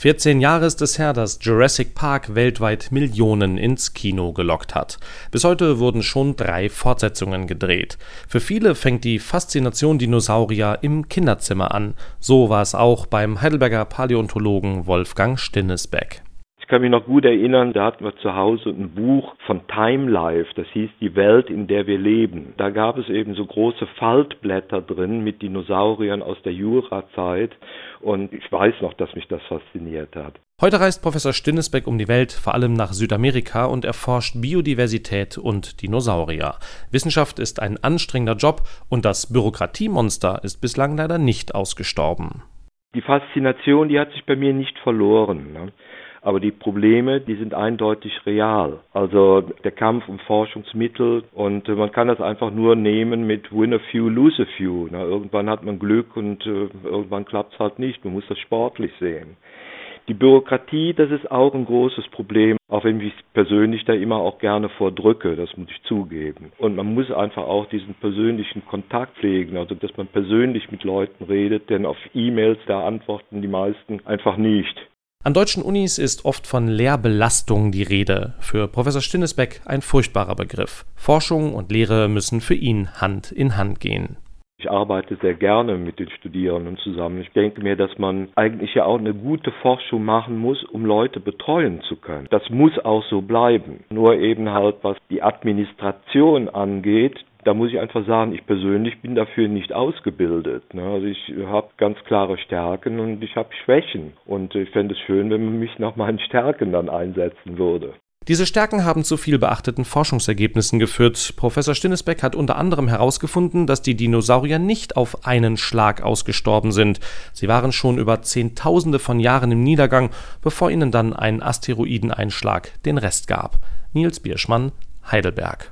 14 Jahre ist es her, dass Jurassic Park weltweit Millionen ins Kino gelockt hat. Bis heute wurden schon 3 Fortsetzungen gedreht. Für viele fängt die Faszination Dinosaurier im Kinderzimmer an. So war es auch beim Heidelberger Paläontologen Wolfgang Stinnesbeck. Ich kann mich noch gut erinnern, da hatten wir zu Hause ein Buch von Time Life, das hieß Die Welt, in der wir leben. Da gab es eben so große Faltblätter drin mit Dinosauriern aus der Jurazeit und ich weiß noch, dass mich das fasziniert hat. Heute reist Professor Stinnesbeck um die Welt, vor allem nach Südamerika, und erforscht Biodiversität und Dinosaurier. Wissenschaft ist ein anstrengender Job und das Bürokratiemonster ist bislang leider nicht ausgestorben. Die Faszination, die hat sich bei mir nicht verloren, ne? Aber die Probleme, die sind eindeutig real. Also der Kampf um Forschungsmittel und man kann das einfach nur nehmen mit win a few, lose a few. Na, irgendwann hat man Glück und irgendwann klappt es halt nicht. Man muss das sportlich sehen. Die Bürokratie, das ist auch ein großes Problem, auch wenn ich persönlich da immer auch gerne vordrücke, das muss ich zugeben. Und man muss einfach auch diesen persönlichen Kontakt pflegen, also dass man persönlich mit Leuten redet, denn auf E-Mails, da antworten die meisten einfach nicht. An deutschen Unis ist oft von Lehrbelastung die Rede. Für Professor Stinnesbeck ein furchtbarer Begriff. Forschung und Lehre müssen für ihn Hand in Hand gehen. Ich arbeite sehr gerne mit den Studierenden zusammen. Ich denke mir, dass man eigentlich ja auch eine gute Forschung machen muss, um Leute betreuen zu können. Das muss auch so bleiben. Nur eben halt, was die Administration angeht, da muss ich einfach sagen, ich persönlich bin dafür nicht ausgebildet. Also ich habe ganz klare Stärken und ich habe Schwächen. Und ich fände es schön, wenn man mich nach meinen Stärken dann einsetzen würde. Diese Stärken haben zu viel beachteten Forschungsergebnissen geführt. Professor Stinnesbeck hat unter anderem herausgefunden, dass die Dinosaurier nicht auf einen Schlag ausgestorben sind. Sie waren schon über Zehntausende von Jahren im Niedergang, bevor ihnen dann ein Asteroideneinschlag den Rest gab. Niels Bierschmann, Heidelberg.